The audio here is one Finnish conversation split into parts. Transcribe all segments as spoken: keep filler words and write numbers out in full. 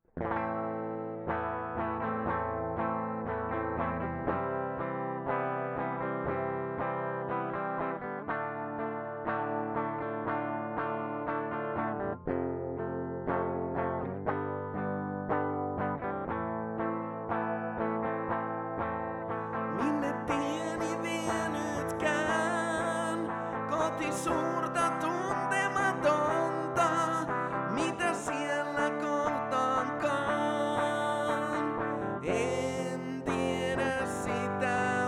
Minne tieni vienytkään, kohti suurta tuntematonta, mitä siellä kohtaankaan. En tiedä sitä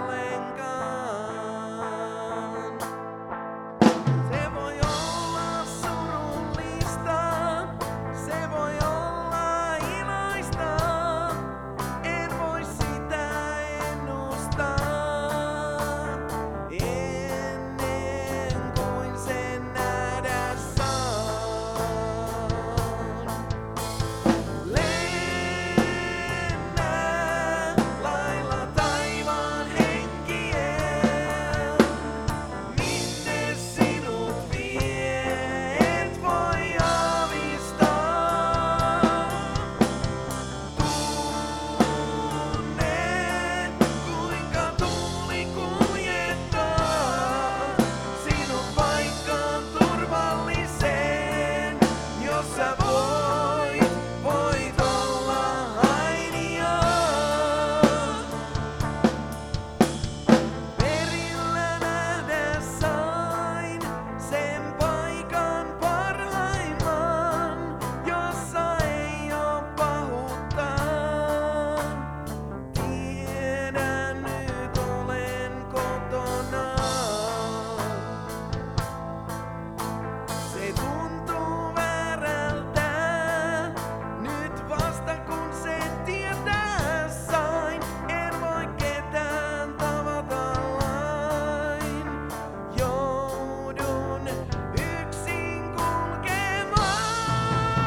ollenkaan. Se voi olla surullista, se voi olla iloista. En voi sitä ennustaa, ennen kuin sen nähdä saan. Lennä lailla taivaan henkien, minne sinut vie, et voi aavistaa. Tunne, kuinka tuuli kuljettaa sinut paikkaan turvalliseen, jossa voit, voit olla ainiaa. Perillä nähdä sain sen paikan parhaimman, jossa ei oo pahuutta. Tiedän nyt olen kotona. Se tuntuu väärältä, nyt vasta kun sen tietää sain. En voi ketään tavata lain, joudun yksin kulkemaan.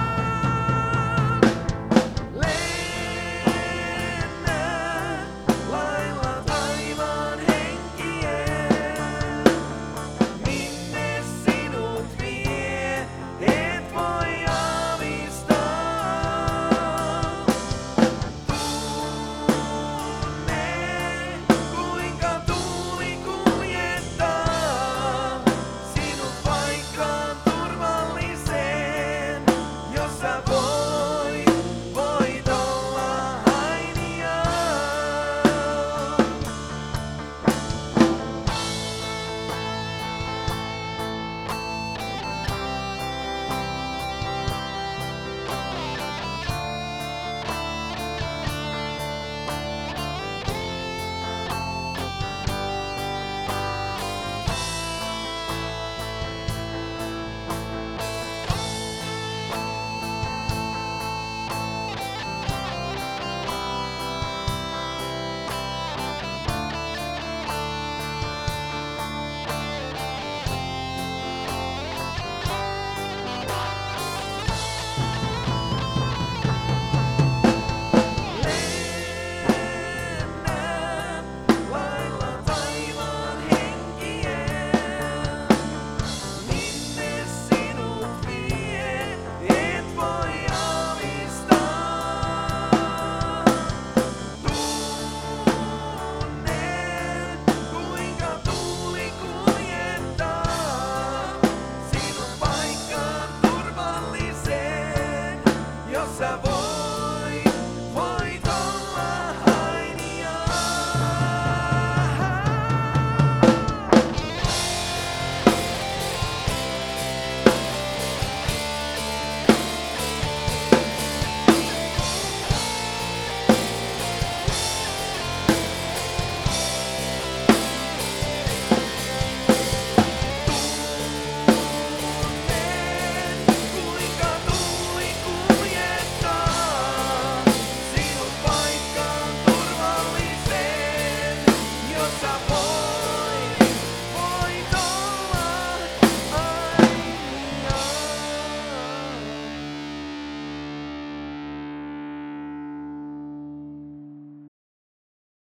Lennä lailla taivaan henkien, minne sinut vie, et voi aavistaa. Tunne, kuinka tuuli kuljettaa sinut paikkaan turvalliseen, jossa voit, voit olla ainiaa. Lennä lailla taivaan henkien, minne sinut vie, et voi aavistaa. Tunne, kuinka tuuli kuljettaa sinut paikkaan turvalliseen, jossa